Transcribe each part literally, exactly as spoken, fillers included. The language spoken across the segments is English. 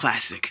classic.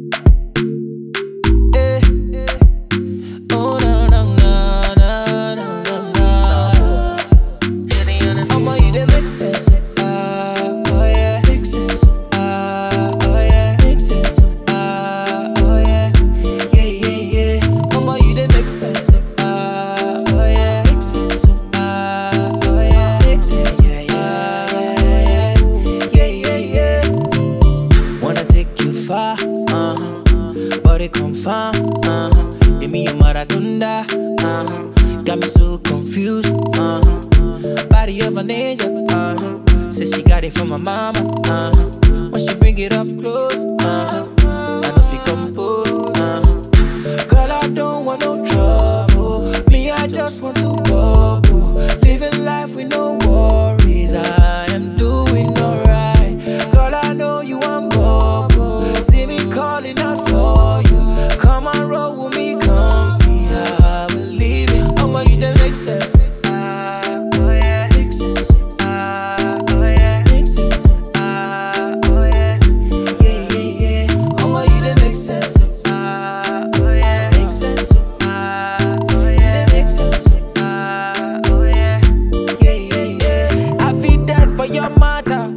Got me so confused, uh-huh. Body of an angel, uh-huh. Says she got it from my mama, uh-huh. When she bring it up close, uh-huh. I know if you compose, uh-huh. Girl, I don't want no trouble. Me, I just want to bubble. Living life with no worries. I am doing alright. Girl, I know you want bubble. See me calling out for you. Come and roll with me, come see how we live it. You don't make sense. Ah, oh yeah. Make sense. Ah, oh yeah. Make sense. Ah, oh yeah. Yeah, yeah, yeah. Oh, you don't make sense. Ah, oh yeah. Make sense. Ah, oh yeah. Make sense. Ah, oh yeah. Yeah, yeah, yeah. I feel that for your matter.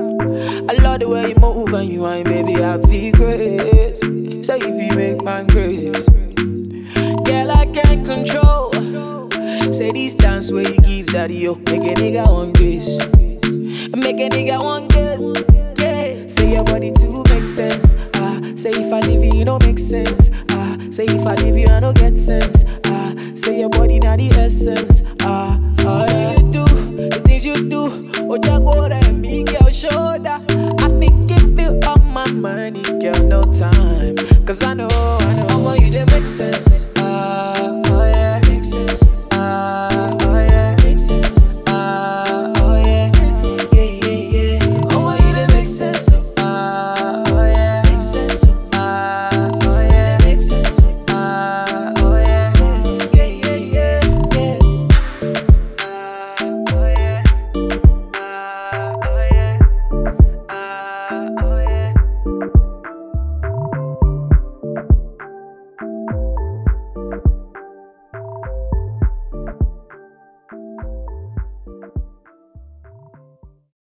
I love the way you move and you whine, baby. I feel great. Say if you make my grace, girl, I can't control. Say this dance where you give daddy, yo. Make a nigga one this. Make a nigga one this. Yeah. Say your body too make sense. Ah. Say if I leave you, you don't make sense. Ah. Say if I leave you, I don't get sense. Ah. Say your body not the essence. Ah. All you do, the things you do. Oh, jago that me, girl, shoulder. I think give you all my money, girl, no time. Cause I know, I know. Mama, you didn't make sense.